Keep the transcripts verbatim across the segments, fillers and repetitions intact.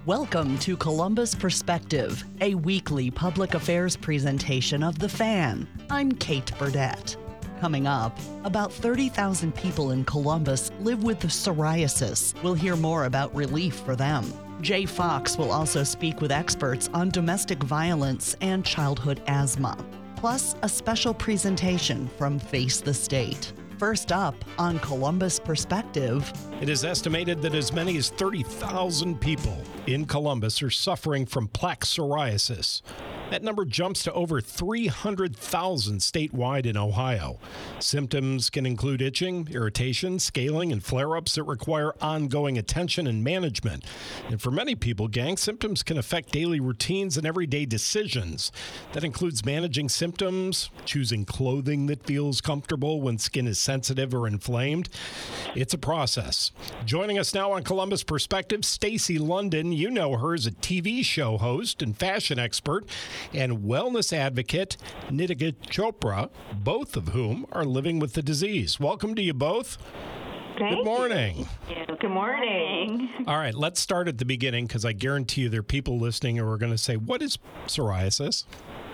Welcome to Columbus Perspective, a weekly public affairs presentation of The Fan. I'm Kate Burdett. Coming up, about thirty thousand people in Columbus live with psoriasis. We'll hear more about relief for them. Jay Fox will also speak with experts on domestic violence and childhood asthma, plus a special presentation from Face the State. First up on Columbus Perspective. It is estimated that as many as thirty thousand people in Columbus are suffering from plaque psoriasis. That number jumps to over three hundred thousand statewide in Ohio. Symptoms can include itching, irritation, scaling, and flare-ups that require ongoing attention and management. And for many people, gang, symptoms can affect daily routines and everyday decisions. That includes managing symptoms, choosing clothing that feels comfortable when skin is sensitive or inflamed. It's a process. Joining us now on Columbus Perspective, Stacy London. You know her as a T V show host and fashion expert, and wellness advocate Nitika Chopra, both of whom are living with the disease. Welcome to you both. Thank Good morning. You. Good morning. All right, let's start at the beginning because I guarantee you there are people listening who are going to say, what is psoriasis?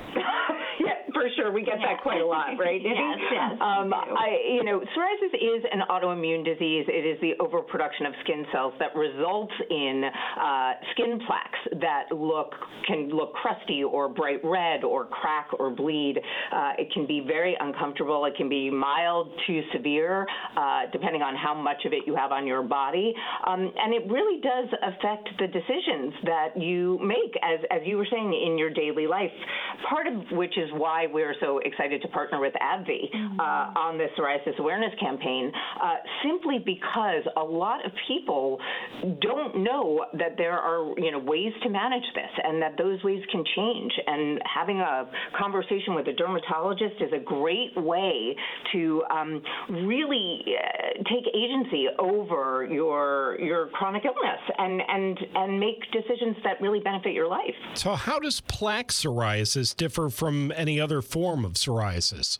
For sure, we get that quite a lot, right? yes, yes. Um, I, you know, psoriasis is an autoimmune disease. It is the overproduction of skin cells that results in uh, skin plaques that look can look crusty or bright red or crack or bleed. Uh, it can be very uncomfortable. It can be mild to severe, uh, depending on how much of it you have on your body. Um, and it really does affect the decisions that you make, as as you were saying, in your daily life. Part of which is why we're so excited to partner with AbbVie mm-hmm. uh, on this psoriasis awareness campaign, uh, simply because a lot of people don't know that there are, you know, ways to manage this and that those ways can change. And having a conversation with a dermatologist is a great way to um, really uh, take agency over your your chronic illness and, and, and make decisions that really benefit your life. So how does plaque psoriasis differ from any other form of psoriasis?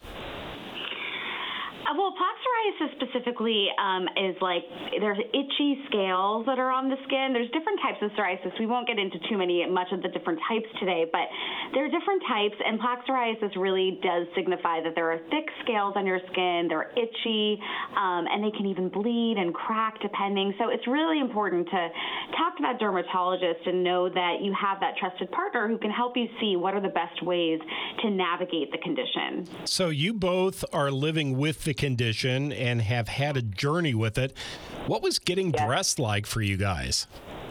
Uh, well, plaque psoriasis specifically um, is like there's itchy scales that are on the skin. There's different types of psoriasis. We won't get into too many, much of the different types today, but there are different types, and plaque psoriasis really does signify that there are thick scales on your skin, they're itchy, um, and they can even bleed and crack depending. So it's really important to talk to that dermatologist and know that you have that trusted partner who can help you see what are the best ways to navigate the condition. So you both are living with the condition and have had a journey with it. What was getting yeah. dressed like for you guys?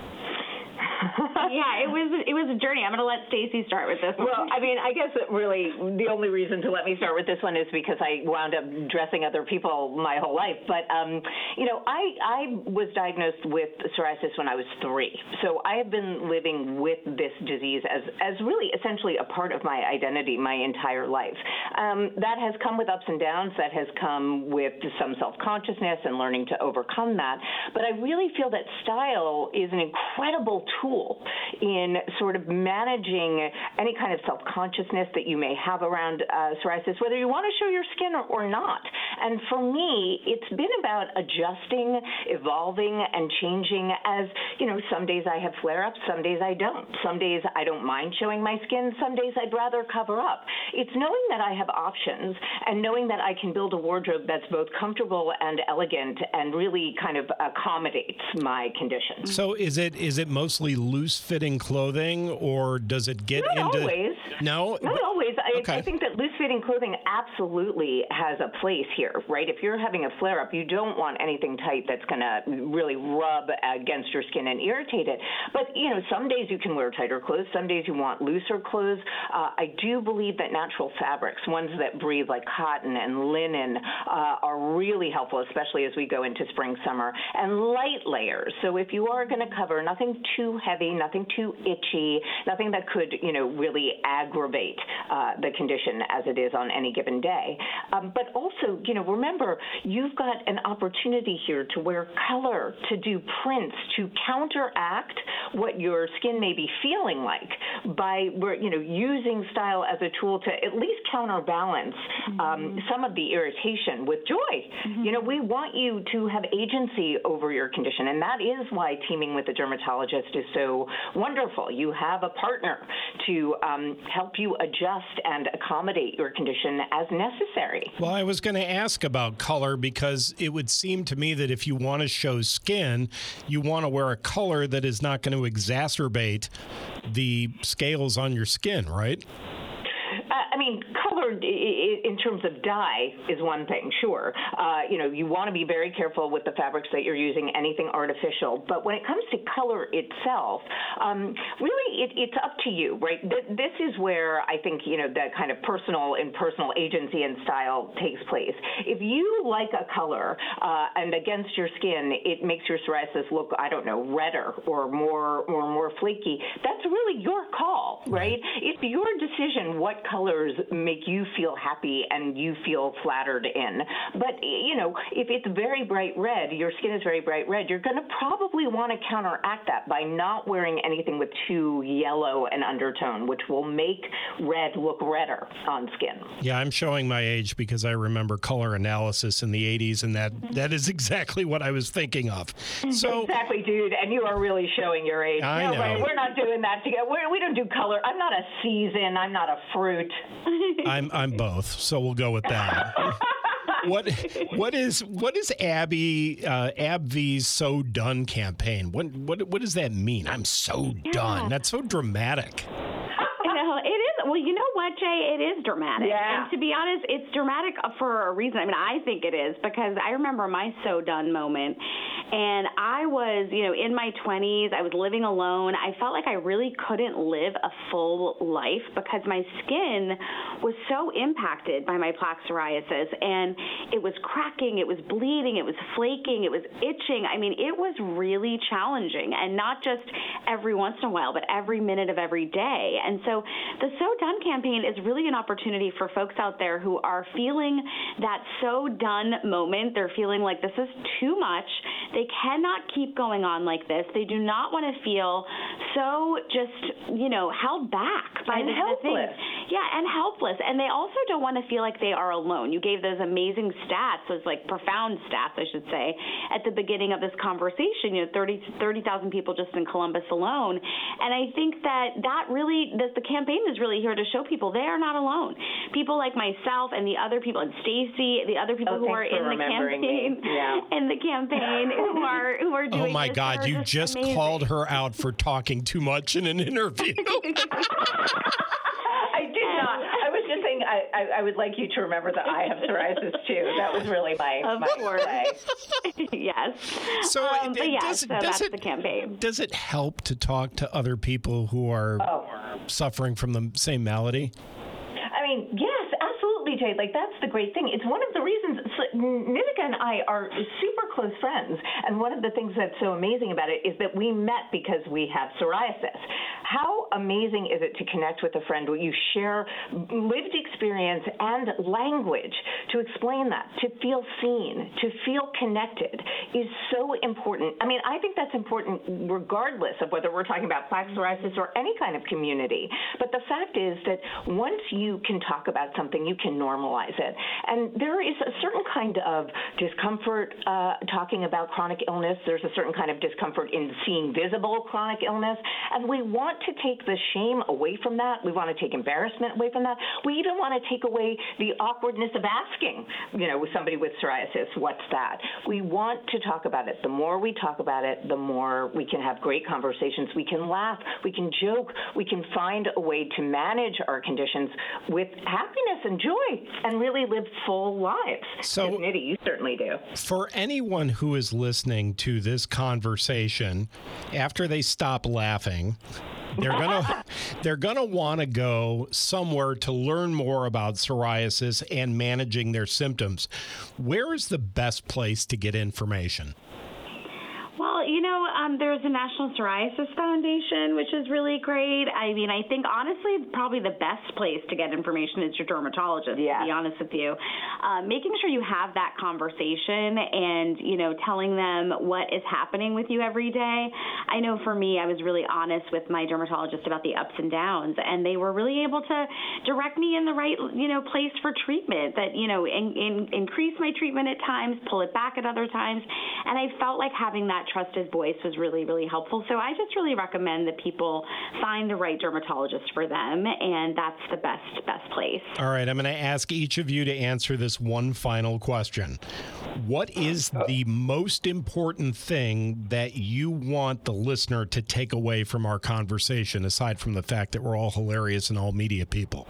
Yeah, it was it was a journey. I'm going to let Stacy start with this one. Well, I mean, I guess that really the only reason to let me start with this one is because I wound up dressing other people my whole life. But, um, you know, I, I was diagnosed with psoriasis when I was three. So I have been living with this disease as, as really essentially a part of my identity my entire life. Um, that has come with ups and downs. That has come with some self-consciousness and learning to overcome that. But I really feel that style is an incredible tool in sort of managing any kind of self-consciousness that you may have around uh, psoriasis, whether you want to show your skin or, or not. And for me, it's been about adjusting, evolving, and changing as, you know, some days I have flare-ups, some days I don't. Some days I don't mind showing my skin, some days I'd rather cover up. It's knowing that I have options and knowing that I can build a wardrobe that's both comfortable and elegant and really kind of accommodates my condition. So is it is it mostly loose-fitting clothing, or does it get Not into... always. No? Not but, always. I, okay. I think that loose-fitting clothing absolutely has a place here, right? If you're having a flare-up, you don't want anything tight that's going to really rub against your skin and irritate it. But, you know, some days you can wear tighter clothes. Some days you want looser clothes. Uh, I do believe that natural fabrics, ones that breathe like cotton and linen, uh, are really helpful, especially as we go into spring, summer, and light layers. So if you are going to cover, nothing too heavy, nothing too itchy, nothing that could, you know, really aggravate uh, the condition as it is on any given day. Um, but also, you know, remember, you've got an opportunity here to wear color, to do prints, to counteract what your skin may be feeling like by, you know, using style as a tool to at least counterbalance mm-hmm. um, some of the irritation with joy. Mm-hmm. You know, we want you to have agency over your condition, and that is why teaming with a dermatologist is so wonderful. You have a partner to um, help you adjust and accommodate your condition as necessary. Well, I was going to ask about color because it would seem to me that if you want to show skin, you want to wear a color that is not going to exacerbate the scales on your skin, right? I mean, color in terms of dye is one thing, sure. Uh, you know, you want to be very careful with the fabrics that you're using, anything artificial. But when it comes to color itself, um, really it, it's up to you, right? Th- this is where I think, you know, that kind of personal and personal agency and style takes place. If you like a color uh, and against your skin, it makes your psoriasis look, I don't know, redder or more or more flaky, that's really your call, right? It's your decision what colors make you feel happy and you feel flattered in. But, you know, if it's very bright red, your skin is very bright red, you're going to probably want to counteract that by not wearing anything with too yellow an undertone, which will make red look redder on skin. Yeah, I'm showing my age because I remember color analysis in the eighties, and that, that is exactly what I was thinking of. So exactly, dude, and you are really showing your age. I no, know. Right, we're not doing that together. We're, we don't do color. I'm not a season. I'm not a fruit. I'm I'm both, so we'll go with that. What what is what is Abby uh, AbbVie's So Done campaign? What what what does that mean? I'm so yeah. done. That's so dramatic. No, it is. Well, you know what, Jay? It is dramatic. Yeah. And to be honest, it's dramatic for a reason. I mean, I think it is because I remember my so done moment. And I was, you know, in my twenties, I was living alone. I felt like I really couldn't live a full life because my skin was so impacted by my plaque psoriasis. And it was cracking, it was bleeding, it was flaking, it was itching. I mean, it was really challenging. And not just every once in a while, but every minute of every day. And so the So Done campaign is really an opportunity for folks out there who are feeling that so done moment. They're feeling like this is too much. They cannot keep going on like this. They do not want to feel so just, you know, held back by and the helpless. things. Yeah, and helpless. And they also don't want to feel like they are alone. You gave those amazing stats, those like profound stats, I should say, at the beginning of this conversation. You know, thirty thousand people just in Columbus alone. And I think that that really, that the campaign is really here to show people they are not alone. People like myself and the other people, and Stacy, the other people oh, who are in the campaign, yeah. in the campaigin, who are who are doing. Oh my this, God! You just, just amazing. called her out for talking too much in an interview. I did not. I was just saying I, I, I would like you to remember that I have psoriasis too. That was really my of my course. play. Yes. So, um, it, but yeah, does, so does that's it, the campaign. Does it help to talk to other people who are Oh. suffering from the same malady? I mean, yes, absolutely, Jay. Like, that's the great thing. It's one of the reasons so, Nitika and I are super close friends. And one of the things that's so amazing about it is that we met because we have psoriasis. How amazing is it to connect with a friend where you share lived experience and language to explain that, to feel seen, to feel connected is so important. I mean, I think that's important regardless of whether we're talking about plaque psoriasis or any kind of community. But the fact is that once you can talk about something, you can normalize it. And there is a certain kind of discomfort uh, talking about chronic illness. There's a certain kind of discomfort in seeing visible chronic illness. And we want to take the shame away from that. We want to take embarrassment away from that. We even want to take away the awkwardness of asking, you know, with somebody with psoriasis, what's that? We want to talk about it. The more we talk about it, the more we can have great conversations. We can laugh. We can joke. We can find a way to manage our conditions with happiness and joy and really live full lives. So, Nitty, you certainly do. For anyone who is listening to this conversation, after they stop laughing, they're gonna they're gonna want to go somewhere to learn more about psoriasis and managing their symptoms. Where is the best place to get information? Well, you know, um, there's the National Psoriasis Foundation, which is really great. I mean, I think honestly, probably the best place to get information is your dermatologist, yeah. to be honest with you. Uh, making sure you have that conversation and, you know, telling them what is happening with you every day. I know for me, I was really honest with my dermatologist about the ups and downs, and they were really able to direct me in the right, you know, place for treatment, that, you know, in, in, increase my treatment at times, pull it back at other times. And I felt like having that trusted voice was really, really helpful. So I just really recommend that people find the right dermatologist for them, and that's the best, best place. All right, I'm going to ask each of you to answer this one final question. What is the most important thing that you want the listener to take away from our conversation, aside from the fact that we're all hilarious and all media people?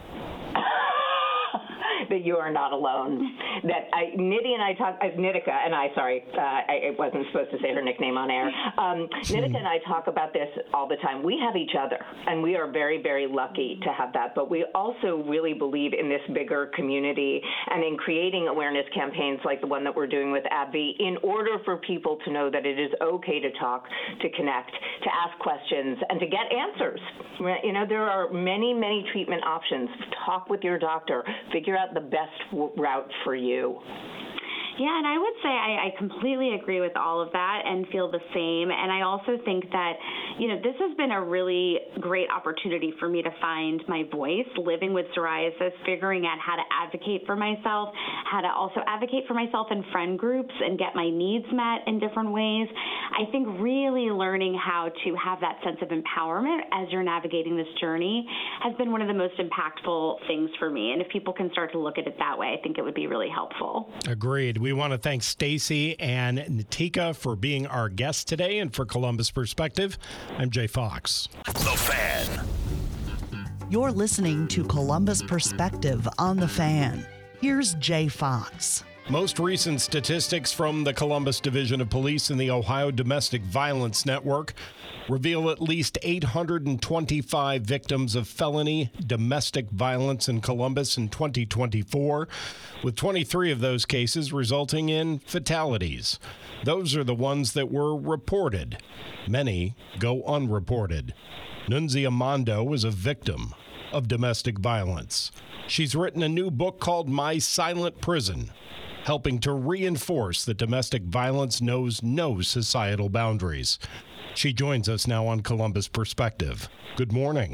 That you are not alone. That I, Nidhi and I talk, uh, Nitika and I, sorry, uh, I, I wasn't supposed to say her nickname on air. Um, Nitika and I talk about this all the time. We have each other, and we are very, very lucky to have that. But we also really believe in this bigger community and in creating awareness campaigns like the one that we're doing with AbbVie in order for people to know that it is okay to talk, to connect, to ask questions, and to get answers. You know, there are many, many treatment options. Talk with your doctor. Figure out the best w- route for you. Yeah, and I would say I, I completely agree with all of that and feel the same. And I also think that, you know, this has been a really great opportunity for me to find my voice, living with psoriasis, figuring out how to advocate for myself, how to also advocate for myself in friend groups and get my needs met in different ways. I think really learning how to have that sense of empowerment as you're navigating this journey has been one of the most impactful things for me. And if people can start to look at it that way, I think it would be really helpful. Agreed. We want to thank Stacy and Nitika for being our guests today, and for Columbus Perspective, I'm Jay Fox. The Fan. You're listening to Columbus Perspective on The Fan. Here's Jay Fox. Most recent statistics from the Columbus Division of Police and the Ohio Domestic Violence Network reveal at least eight hundred twenty-five victims of felony domestic violence in Columbus in twenty twenty-four, with twenty-three of those cases resulting in fatalities. Those are the ones that were reported. Many go unreported. Nunzia Mondo was a victim of domestic violence. She's written a new book called My Silent Prison, helping to reinforce that domestic violence knows no societal boundaries. She joins us now on Columbus Perspective. Good morning.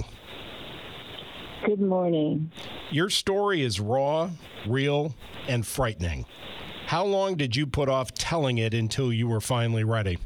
Good morning. Your story is raw, real, and frightening. How long did you put off telling it until you were finally ready?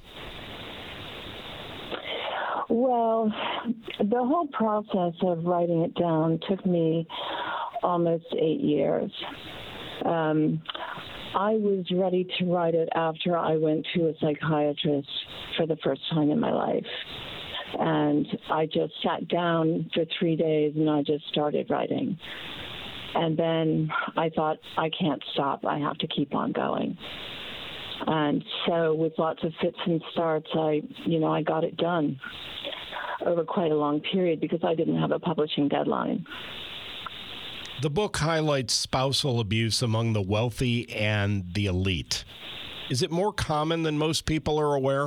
Well, the whole process of writing it down took me almost eight years. Um, I was ready to write it after I went to a psychiatrist for the first time in my life. And I just sat down for three days and I just started writing. And then I thought, I can't stop. I have to keep on going. And so with lots of fits and starts, I, you know, I got it done over quite a long period because I didn't have a publishing deadline. The book highlights spousal abuse among the wealthy and the elite. Is it more common than most people are aware?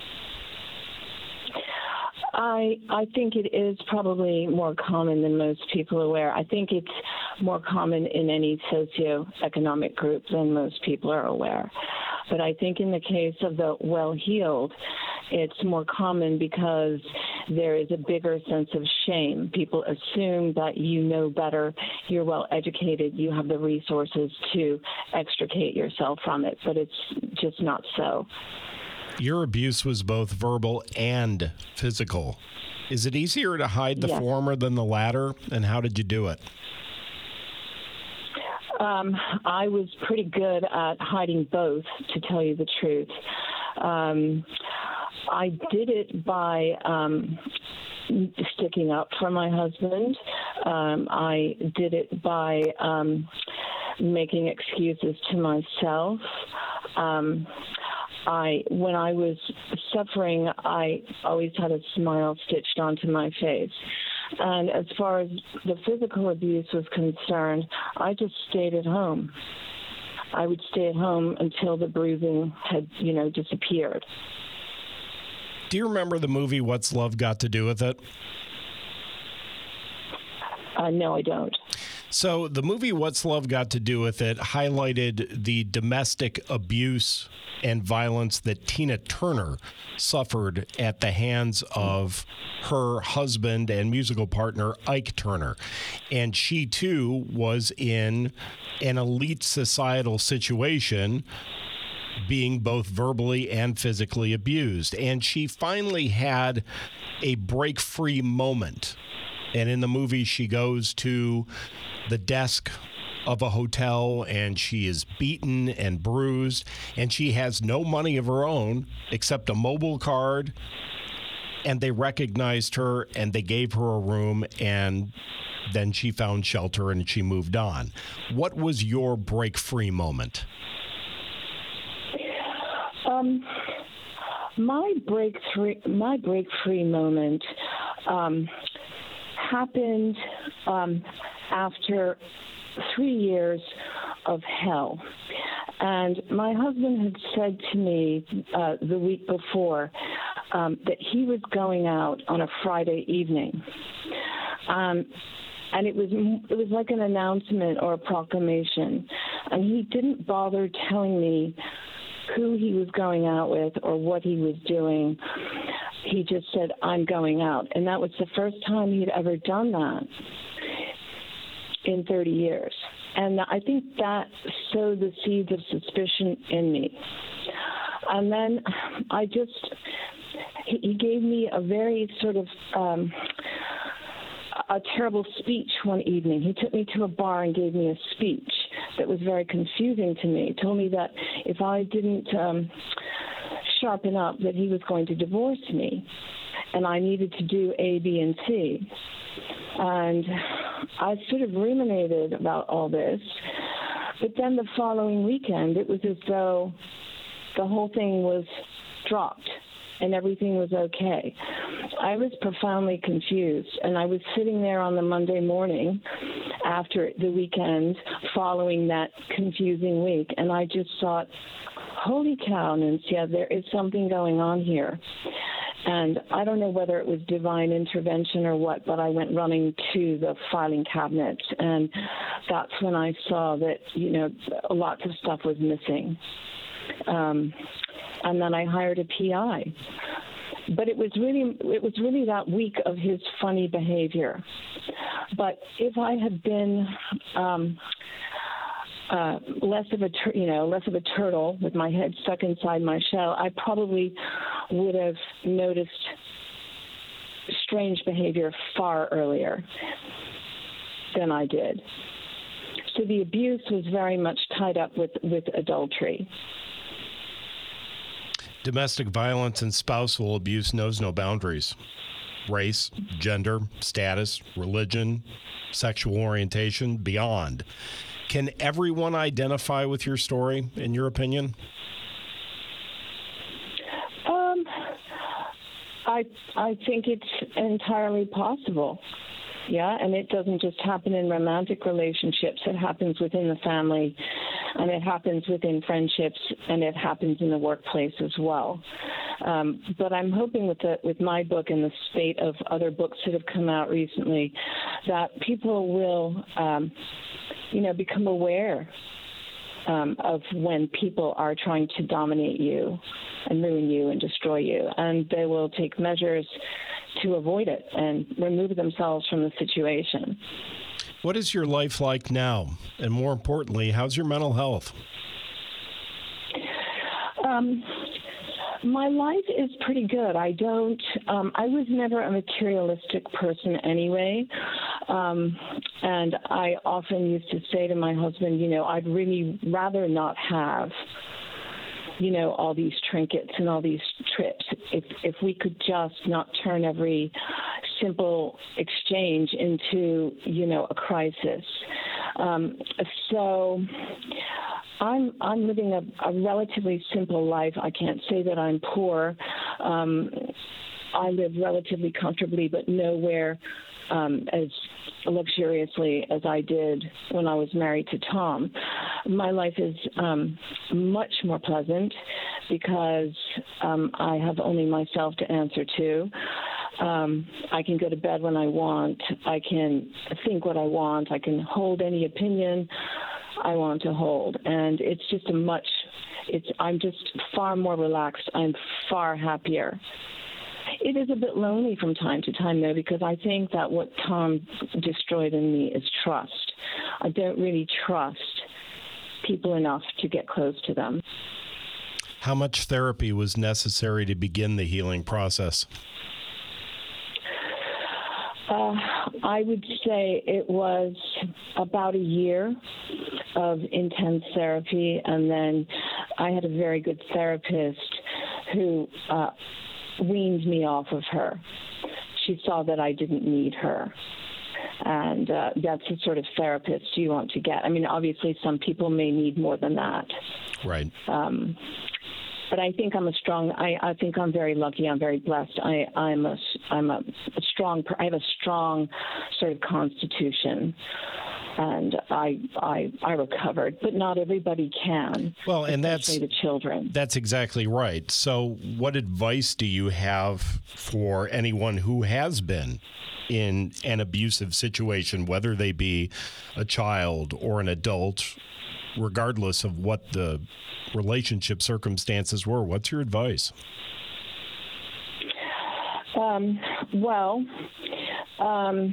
I I think it is probably more common than most people are aware. I think it's more common in any socioeconomic group than most people are aware. But I think in the case of the well-heeled, it's more common because there is a bigger sense of shame. People assume that you know better, you're well-educated, you have the resources to extricate yourself from it, but it's just not so. Your abuse was both verbal and physical. Is it easier to hide the Yes. former than the latter, and how did you do it? Um, I was pretty good at hiding both, to tell you the truth. Um, I did it by um, sticking up for my husband. Um, I did it by um, making excuses to myself. Um, I, when I was suffering, I always had a smile stitched onto my face. And as far as the physical abuse was concerned, I just stayed at home. I would stay at home until the bruising had, you know, disappeared. Do you remember the movie What's Love Got to Do with It? Uh, no, I don't. So the movie What's Love Got to Do with It highlighted the domestic abuse and violence that Tina Turner suffered at the hands of her husband and musical partner, Ike Turner. And she, too, was in an elite societal situation, being both verbally and physically abused. And she finally had a break-free moment. And in the movie, she goes to the desk of a hotel and she is beaten and bruised, and she has no money of her own except a mobile card. And they recognized her and they gave her a room, and then she found shelter and she moved on. What was your break-free moment? Um, my breakthrough, my break-free moment um, happened um, after three years of hell. And my husband had said to me uh, the week before um, that he was going out on a Friday evening. Um, and it was it was like an announcement or a proclamation. And he didn't bother telling me who he was going out with or what he was doing. He just said, I'm going out. And that was the first time he'd ever done that in thirty years. And I think that sowed the seeds of suspicion in me. And then I just, he gave me a very sort of, um, a terrible speech one evening. He took me to a bar and gave me a speech that was very confusing to me. He told me that if I didn't um, sharpen up, that he was going to divorce me, and I needed to do A, B, and C. And I sort of ruminated about all this. But then the following weekend, it was as though the whole thing was dropped and everything was okay. I was profoundly confused, and I was sitting there on the Monday morning after the weekend following that confusing week, and I just thought, holy cow, Nunzia, there is something going on here. And I don't know whether it was divine intervention or what, but I went running to the filing cabinet, and that's when I saw that, you know, lots of stuff was missing. Um, and then I hired a P I. But it was really it was really that week of his funny behavior. But if I had been um, uh, less of a tur- you know less of a turtle with my head stuck inside my shell, I probably would have noticed strange behavior far earlier than I did. So the abuse was very much tied up with, with adultery. Domestic violence and spousal abuse knows no boundaries. Race, gender, status, religion, sexual orientation, beyond. Can everyone identify with your story, in your opinion? Um, I I think it's entirely possible. Yeah, and it doesn't just happen in romantic relationships. It happens within the family, and it happens within friendships, and it happens in the workplace as well. Um, but I'm hoping with the, with my book and the spate of other books that have come out recently, that people will, um, you know, become aware um, of when people are trying to dominate you and ruin you and destroy you, and they will take measures to avoid it and remove themselves from the situation. What is your life like now? And more importantly, how's your mental health? Um, my life is pretty good. I don't, um, I was never a materialistic person anyway. Um, and I often used to say to my husband, you know, I'd really rather not have you know, all these trinkets and all these trips. If if we could just not turn every simple exchange into, you know, a crisis. Um, so I'm I'm living a, a relatively simple life. I can't say that I'm poor. Um, I live relatively comfortably, but nowhere um, as luxuriously as I did when I was married to Tom. My life is um, much more pleasant because um, I have only myself to answer to. Um, I can go to bed when I want. I can think what I want. I can hold any opinion I want to hold. And it's just a much, it's, I'm just far more relaxed. I'm far happier. It is a bit lonely from time to time, though, because I think that what Tom destroyed in me is trust. I don't really trust people enough to get close to them. How much therapy was necessary to begin the healing process? Uh, I would say it was about a year of intense therapy, and then I had a very good therapist who uh, weaned me off of her. She saw that I didn't need her. And uh, that's the sort of therapist you want to get. I mean, obviously, some people may need more than that. Right. Um, but I think I'm a strong. I, I think I'm very lucky. I'm very blessed. I, I'm a. I'm a, a strong. I have a strong sort of constitution, and I. I. I recovered. But not everybody can. Well, and that's the children. That's exactly right. So, what advice do you have for anyone who has been in an abusive situation, whether they be a child or an adult, regardless of what the relationship circumstances were? What's your advice? Um, well, um,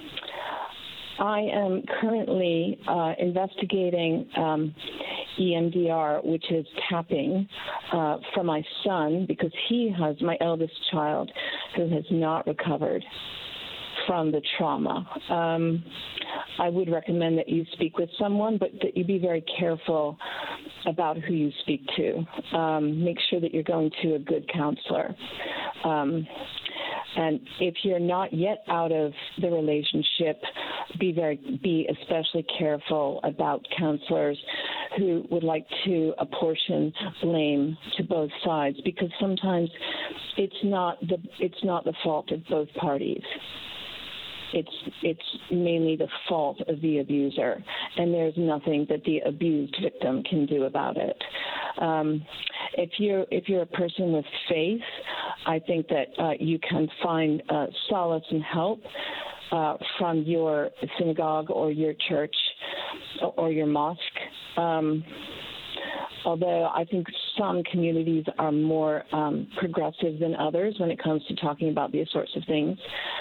I am currently uh, investigating um, E M D R, which is tapping uh, for my son, because he has, my eldest child, who has not recovered from the trauma. Um, I would recommend that you speak with someone, but that you be very careful about who you speak to. Um, make sure that you're going to a good counselor. Um, and if you're not yet out of the relationship, be very, be especially careful about counselors who would like to apportion blame to both sides, because sometimes it's not the it's not the fault of both parties. It's it's mainly the fault of the abuser, and there's nothing that the abused victim can do about it. Um, if you're if you're a person with faith, I think that uh, you can find uh, solace and help uh, from your synagogue or your church or your mosque. Um, although I think some communities are more um, progressive than others when it comes to talking about these sorts of things.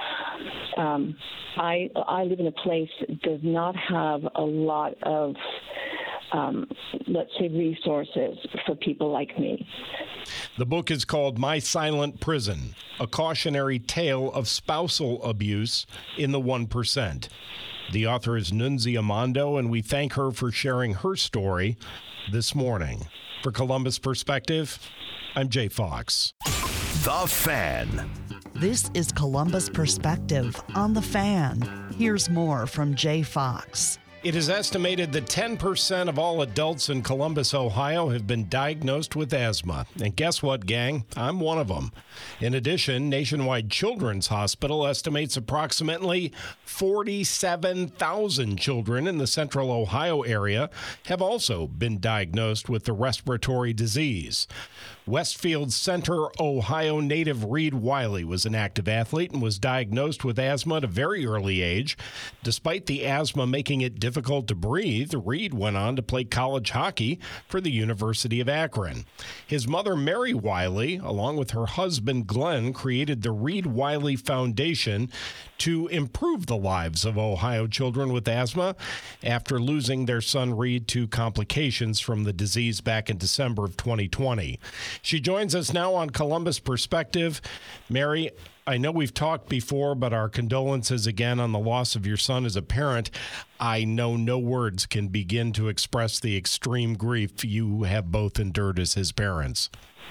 Um, I I live in a place that does not have a lot of, um, let's say, resources for people like me. The book is called My Silent Prison, a cautionary tale of spousal abuse in the one percent. The author is Nunzia Mondo, and we thank her for sharing her story this morning. For Columbus Perspective, I'm Jay Fox. The Fan. This is Columbus Perspective on The Fan. Here's more from Jay Fox. It is estimated that ten percent of all adults in Columbus, Ohio have been diagnosed with asthma. And guess what, gang? I'm one of them. In addition, Nationwide Children's Hospital estimates approximately forty-seven thousand children in the central Ohio area have also been diagnosed with the respiratory disease. Westfield Center, Ohio native Reed Wiley was an active athlete and was diagnosed with asthma at a very early age. Despite the asthma making it difficult to breathe, Reed went on to play college hockey for the University of Akron. His mother, Mary Wiley, along with her husband, Glenn, created the Reed Wiley Foundation to improve the lives of Ohio children with asthma after losing their son Reed to complications from the disease back in December of twenty twenty. She joins us now on Columbus Perspective. Mary, I know we've talked before, but our condolences again on the loss of your son as a parent. I know no words can begin to express the extreme grief you have both endured as his parents.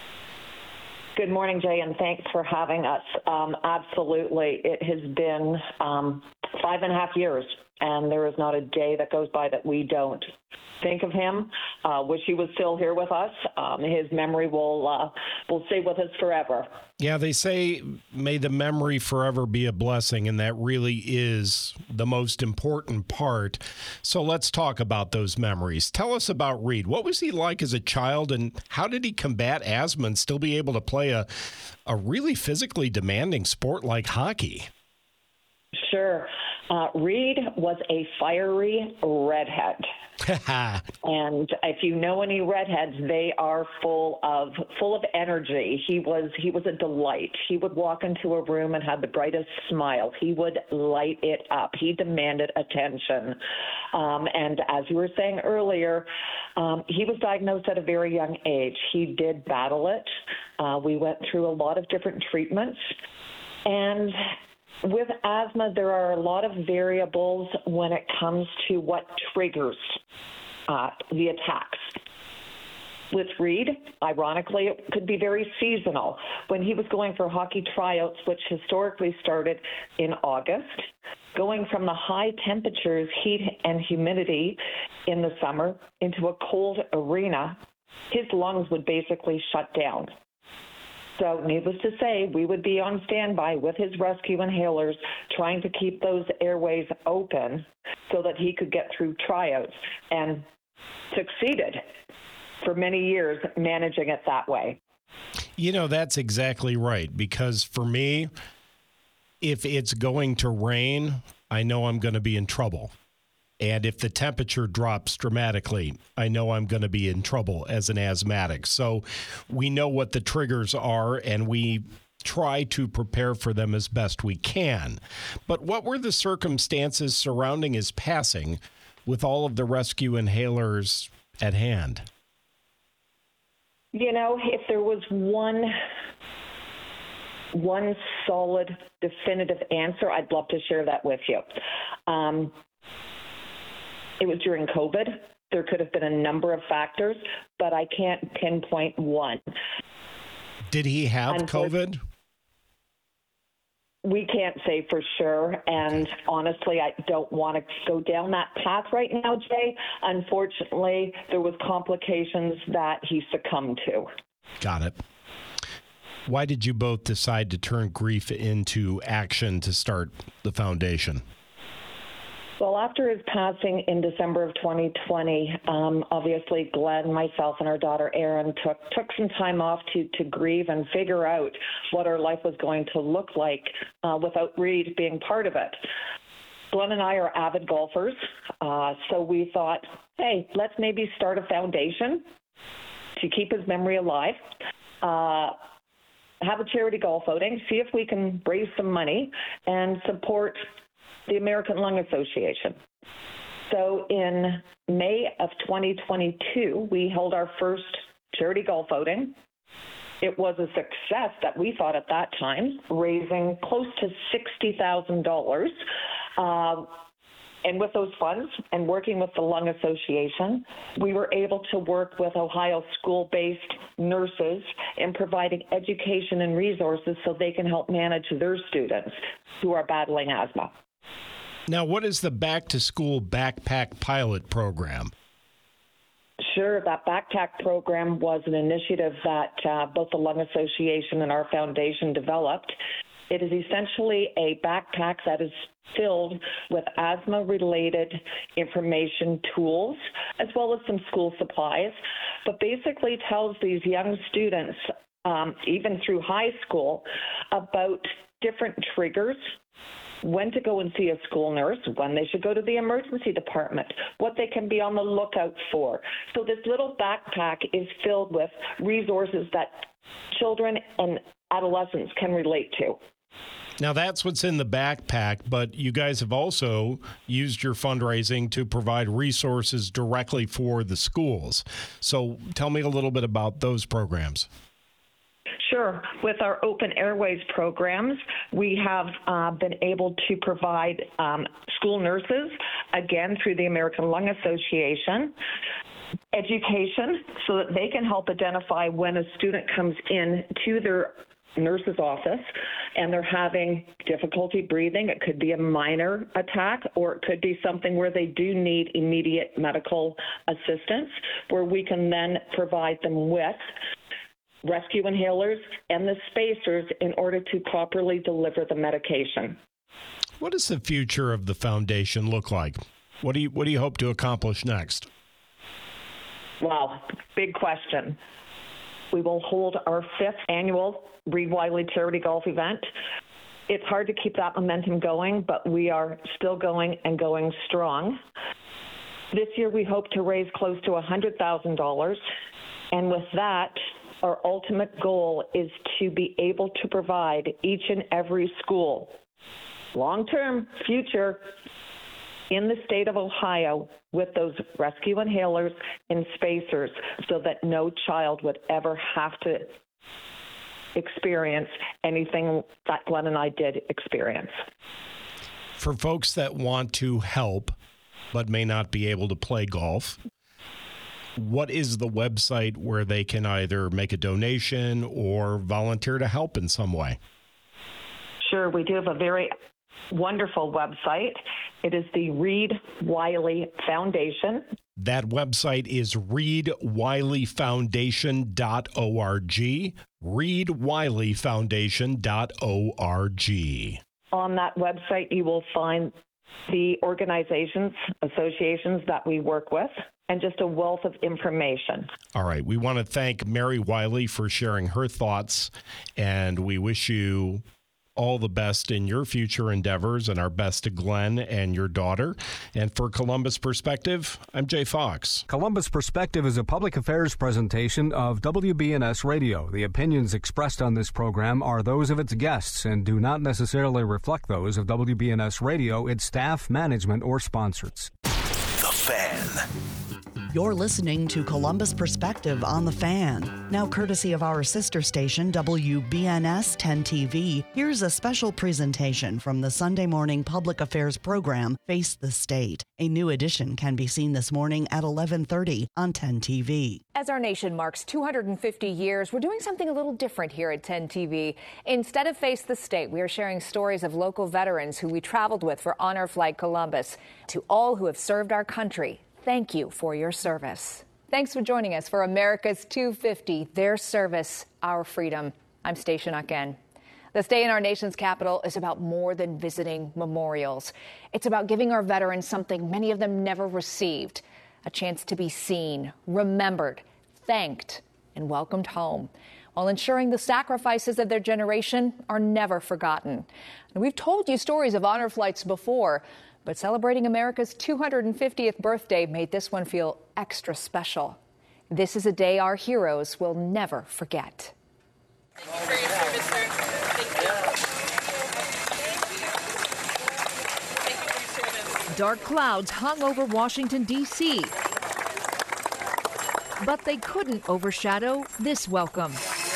Good morning, Jay, and thanks for having us. Um, absolutely. It has been um, five and a half years, and there is not a day that goes by that we don't think of him. Uh, wish he was still here with us. Um, his memory will uh, will stay with us forever. Yeah, they say, may the memory forever be a blessing, and that really is the most important part. So let's talk about those memories. Tell us about Reed. What was he like as a child, and how did he combat asthma and still be able to play a, a really physically demanding sport like hockey? Sure. Uh, Reed was a fiery redhead. And if you know any redheads, they are full of full of energy. He was he was a delight. He would walk into a room and have the brightest smile. He would light it up. He demanded attention. Um, and as you were saying earlier, um, he was diagnosed at a very young age. He did battle it. Uh, we went through a lot of different treatments. And with asthma, there are a lot of variables when it comes to what triggers uh, the attacks. With Reed, ironically, it could be very seasonal. When he was going for hockey tryouts, which historically started in August, going from the high temperatures, heat, and humidity in the summer into a cold arena, his lungs would basically shut down. So needless to say, we would be on standby with his rescue inhalers, trying to keep those airways open so that he could get through tryouts, and succeeded for many years managing it that way. You know, that's exactly right, because for me, if it's going to rain, I know I'm going to be in trouble. And if the temperature drops dramatically, I know I'm going to be in trouble as an asthmatic. So we know what the triggers are, and we try to prepare for them as best we can. But what were the circumstances surrounding his passing with all of the rescue inhalers at hand? You know, if there was one one solid, definitive answer, I'd love to share that with you. Um, It was during COVID. There could have been a number of factors, but I can't pinpoint one. Did he have COVID? We can't say for sure, and honestly, I don't want to go down that path right now, Jay. Unfortunately, there was complications that he succumbed to. Got it. Why did you both decide to turn grief into action to start the foundation? Well, after his passing in December of twenty twenty, um, obviously Glenn, myself, and our daughter Erin took took some time off to to grieve and figure out what our life was going to look like uh, without Reed being part of it. Glenn and I are avid golfers, uh, so we thought, hey, let's maybe start a foundation to keep his memory alive. Uh, have a charity golf outing, see if we can raise some money and support the American Lung Association. So in May of twenty twenty-two, we held our first charity golf outing. It was a success that we thought at that time, raising close to sixty thousand dollars. Uh, and with those funds and working with the Lung Association, we were able to work with Ohio school-based nurses in providing education and resources so they can help manage their students who are battling asthma. Now, what is the Back to School Backpack Pilot Program? Sure. That backpack program was an initiative that uh, both the Lung Association and our foundation developed. It is essentially a backpack that is filled with asthma-related information tools, as well as some school supplies, but basically tells these young students, um, even through high school, about different triggers, when to go and see a school nurse, when they should go to the emergency department, what they can be on the lookout for. So this little backpack is filled with resources that children and adolescents can relate to. Now, that's what's in the backpack, but you guys have also used your fundraising to provide resources directly for the schools. So tell me a little bit about those programs. Sure. With our Open Airways programs, we have uh, been able to provide um, school nurses, again, through the American Lung Association, education so that they can help identify when a student comes in to their nurse's office and they're having difficulty breathing. It could be a minor attack, or it could be something where they do need immediate medical assistance, where we can then provide them with rescue inhalers and the spacers in order to properly deliver the medication. What does the future of the foundation look like? What do you what do you hope to accomplish next? Wow, big question. We will hold our fifth annual Reed Wiley Charity Golf event. It's hard to keep that momentum going, but we are still going and going strong. This year we hope to raise close to one hundred thousand dollars, and with that, our ultimate goal is to be able to provide each and every school, long-term future, in the state of Ohio with those rescue inhalers and spacers so that no child would ever have to experience anything that Glenn and I did experience. For folks that want to help but may not be able to play golf, what is the website where they can either make a donation or volunteer to help in some way? Sure, we do have a very wonderful website. It is the Reed Wiley Foundation. That website is reed wiley foundation dot org, reed wiley foundation dot org. On that website, you will find the organizations, associations that we work with, and just a wealth of information. All right. We want to thank Mary Wiley for sharing her thoughts, and we wish you all the best in your future endeavors, and our best to Glenn and your daughter. And for Columbus Perspective, I'm Jay Fox. Columbus Perspective is a public affairs presentation of W B N S Radio. The opinions expressed on this program are those of its guests and do not necessarily reflect those of W B N S Radio, its staff, management, or sponsors. The Fan. You're listening to Columbus Perspective on The Fan. Now, courtesy of our sister station, W B N S ten T V, here's a special presentation from the Sunday morning public affairs program, Face the State. A new edition can be seen this morning at eleven thirty on ten T V. As our nation marks two hundred fifty years, we're doing something a little different here at ten T V. Instead of Face the State, we are sharing stories of local veterans who we traveled with for Honor Flight Columbus. To all who have served our country, thank you for your service. Thanks for joining us for America's two fifty, their service, our freedom. I'm Stacia Nucken. This day in our nation's capital is about more than visiting memorials. It's about giving our veterans something many of them never received, a chance to be seen, remembered, thanked, and welcomed home, while ensuring the sacrifices of their generation are never forgotten. And we've told you stories of honor flights before, but celebrating America's two hundred fiftieth birthday made this one feel extra special. This is a day our heroes will never forget. Thank you for your service, sir. Thank you. Thank you for your service. Dark clouds hung over Washington, D C, but they couldn't overshadow this welcome.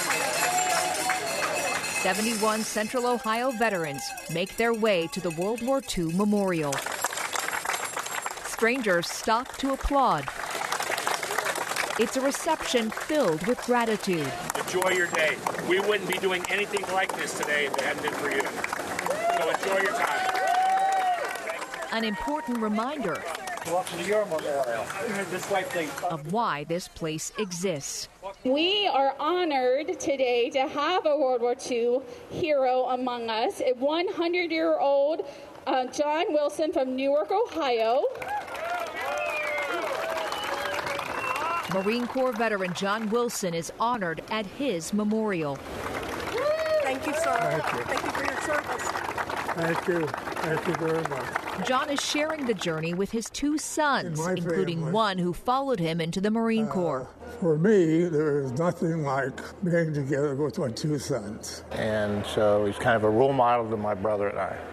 seventy-one Central Ohio veterans make their way to the World War Two Memorial. Strangers stop to applaud. It's a reception filled with gratitude. Enjoy your day. We wouldn't be doing anything like this today if it hadn't been for you. So enjoy your time. An important reminder Welcome to your memorial. This way, please. Of why this place exists. We are honored today to have a World War Two hero among us, a one hundred year old uh, John Wilson from Newark, Ohio. Marine Corps veteran John Wilson is honored at his memorial. Thank you, sir. Thank you, Thank you for your service. Thank you. Thank you very much. John is sharing the journey with his two sons, including family. one who followed him into the Marine Corps. Uh, for me, there is nothing like being together with my two sons. And so he's kind of a role model to my brother and I.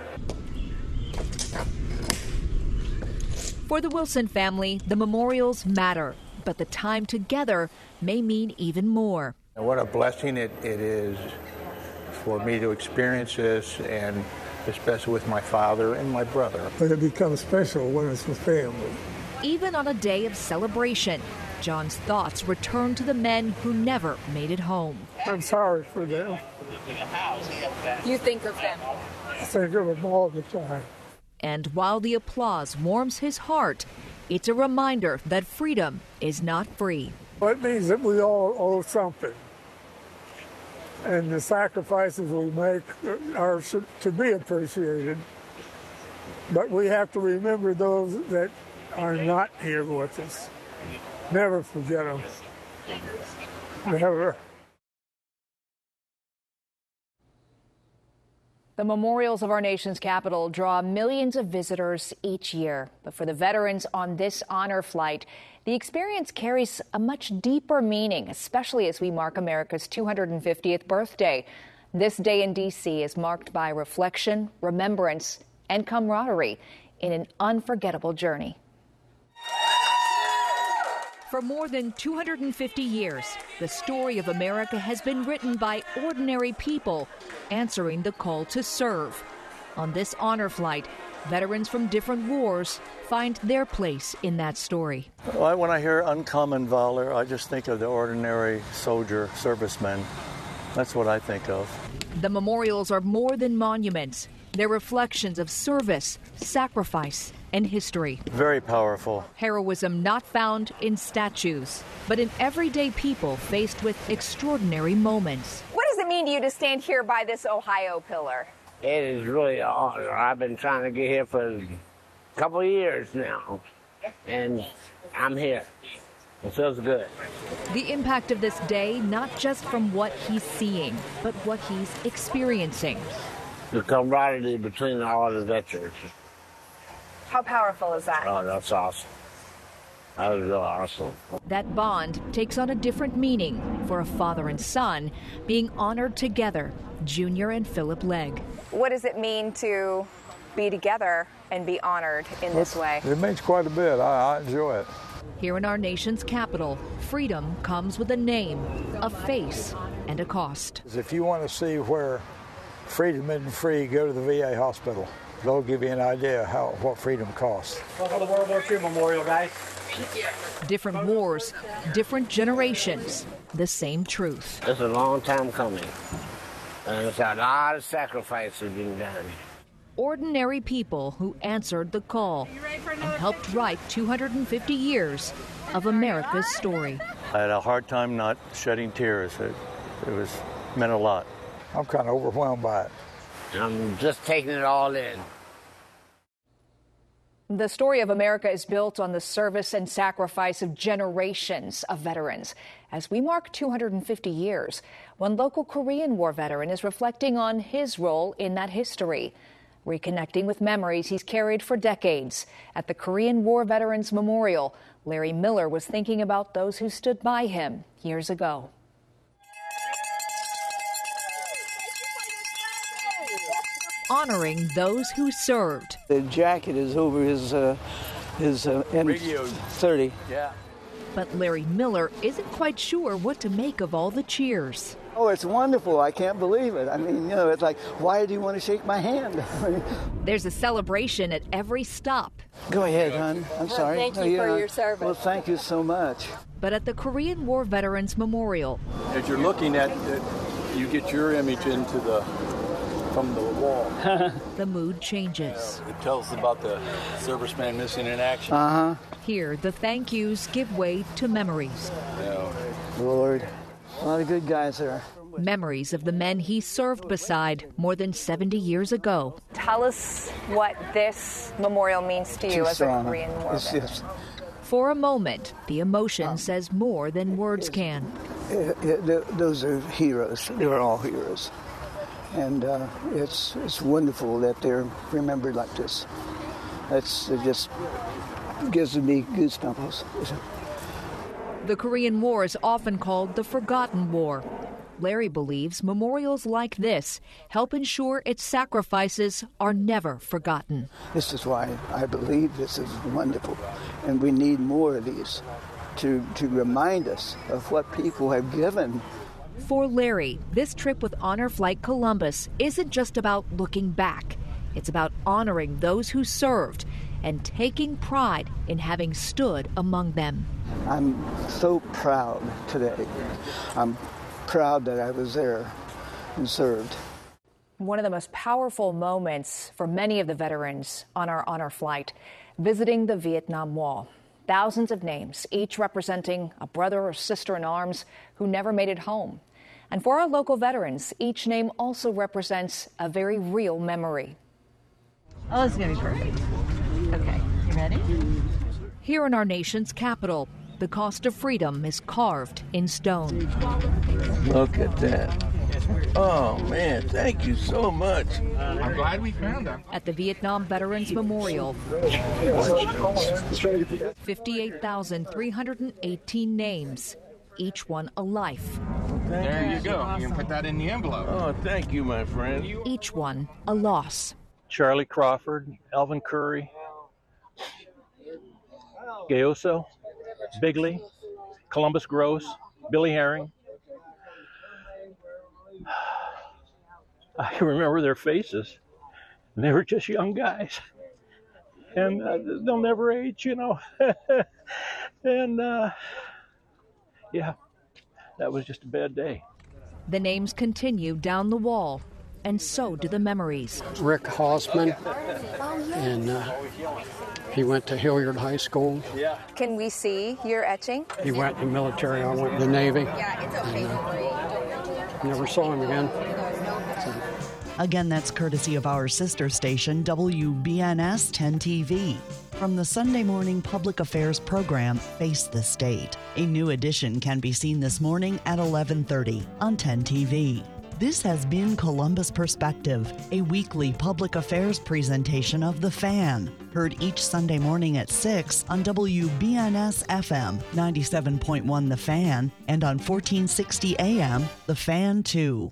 For the Wilson family, the memorials matter, but the time together may mean even more. And what a blessing it, it is for me to experience this, and especially with my father and my brother. But it becomes special when it's with family. Even on a day of celebration, John's thoughts return to the men who never made it home. I'm sorry for them. You think of them? I think of them all the time. And while the applause warms his heart, it's a reminder that freedom is not free. Well, it means that we all owe something. And the sacrifices we make are to be appreciated. But we have to remember those that are not here with us. Never forget them. Never. The memorials of our nation's capital draw millions of visitors each year. But for the veterans on this honor flight, the experience carries a much deeper meaning, especially as we mark America's two hundred fiftieth birthday. This day in D C is marked by reflection, remembrance, and camaraderie in an unforgettable journey. For more than two hundred fifty years, the story of America has been written by ordinary people answering the call to serve. On this honor flight, veterans from different wars find their place in that story. Well, when I hear uncommon valor, I just think of the ordinary soldier, serviceman. That's what I think of. The memorials are more than monuments. They're reflections of service, sacrifice, and history. Very powerful. Heroism not found in statues, but in everyday people faced with extraordinary moments. What does it mean to you to stand here by this Ohio pillar? It is really an honor. I've been trying to get here for a couple of years now, and I'm here. It feels good. The impact of this day, not just from what he's seeing, but what he's experiencing. The camaraderie between all the veterans. How powerful is that? Oh, that's awesome. That was really awesome. That bond takes on a different meaning for a father and son being honored together, Junior and Philip Legg. What does it mean to be together and be honored in this way? It means quite a bit. I, I enjoy it. Here in our nation's capital, freedom comes with a name, a face, and a cost. If you want to see where freedom isn't free, go to the V A hospital. They'll give you an idea how what freedom costs. Well, for the World War Two Memorial, guys. Different wars, different generations, the same truth. It's a long time coming, and it's a lot of sacrifices being done. Ordinary people who answered the call and helped write two hundred fifty years of America's story. I had a hard time not shedding tears. It, it was meant a lot. I'm kind of overwhelmed by it. I'm just taking it all in. The story of America is built on the service and sacrifice of generations of veterans. As we mark two hundred fifty years, one local Korean War veteran is reflecting on his role in that history, reconnecting with memories he's carried for decades. At the Korean War Veterans Memorial, Larry Miller was thinking about those who stood by him years ago. Honoring those who served. The jacket is over his uh, his uh, M thirty. Yeah. But Larry Miller isn't quite sure what to make of all the cheers. Oh, it's wonderful. I can't believe it. I mean, you know, it's like, why do you want to shake my hand? There's a celebration at every stop. Go ahead, hon. I'm well, sorry. Thank you no, for not. your service. Well, thank you so much. But at the Korean War Veterans Memorial, as you're looking at it, you get your image into the from the wall. The mood changes. Uh, it tells about the serviceman missing in action. Uh-huh. Here, the thank yous give way to memories. Yeah. Lord, a lot of good guys there. Memories of the men he served beside more than seventy years ago. Tell us what this memorial means to you as a Korean War yes, yes. For a moment, the emotion says more than words can. It, it, those are heroes. They're all heroes. And uh, it's it's wonderful that they're remembered like this. That's, it just gives me goosebumps. The Korean War is often called the Forgotten War. Larry believes memorials like this help ensure its sacrifices are never forgotten. This is why I believe this is wonderful, and we need more of these to, to remind us of what people have given. For Larry, this trip with Honor Flight Columbus isn't just about looking back. It's about honoring those who served and taking pride in having stood among them. I'm so proud today. I'm proud that I was there and served. One of the most powerful moments for many of the veterans on our honor flight, visiting the Vietnam Wall. Thousands of names, each representing a brother or sister in arms who never made it home. And for our local veterans, each name also represents a very real memory. Oh, it's going to be great. Okay, you ready? Here in our nation's capital, the cost of freedom is carved in stone. Look at that. Oh, man, thank you so much. I'm glad we found them. At the Vietnam Veterans Memorial, fifty-eight thousand three hundred eighteen names, each one a life. There you go. You can put that in the envelope. Oh, thank you, my friend. Each one a loss. Charlie Crawford, Alvin Curry, Gayoso, Bigley, Columbus Gross, Billy Herring. I can remember their faces. And they were just young guys. And uh, they'll never age, you know. and, uh, yeah, that was just a bad day. The names continue down the wall, and so do the memories. Rick Hausman, and uh, he went to Hilliard High School. Can we see your etching? He went in the military, I went in the Navy. Yeah, it's okay. And, uh, never saw him again. So. Again, that's courtesy of our sister station, W B N S ten T V. From the Sunday morning public affairs program, Face the State. A new edition can be seen this morning at eleven thirty on ten T V. This has been Columbus Perspective, a weekly public affairs presentation of The Fan. Heard each Sunday morning at six on W B N S F M ninety-seven point one The Fan and on fourteen sixty A M The Fan two.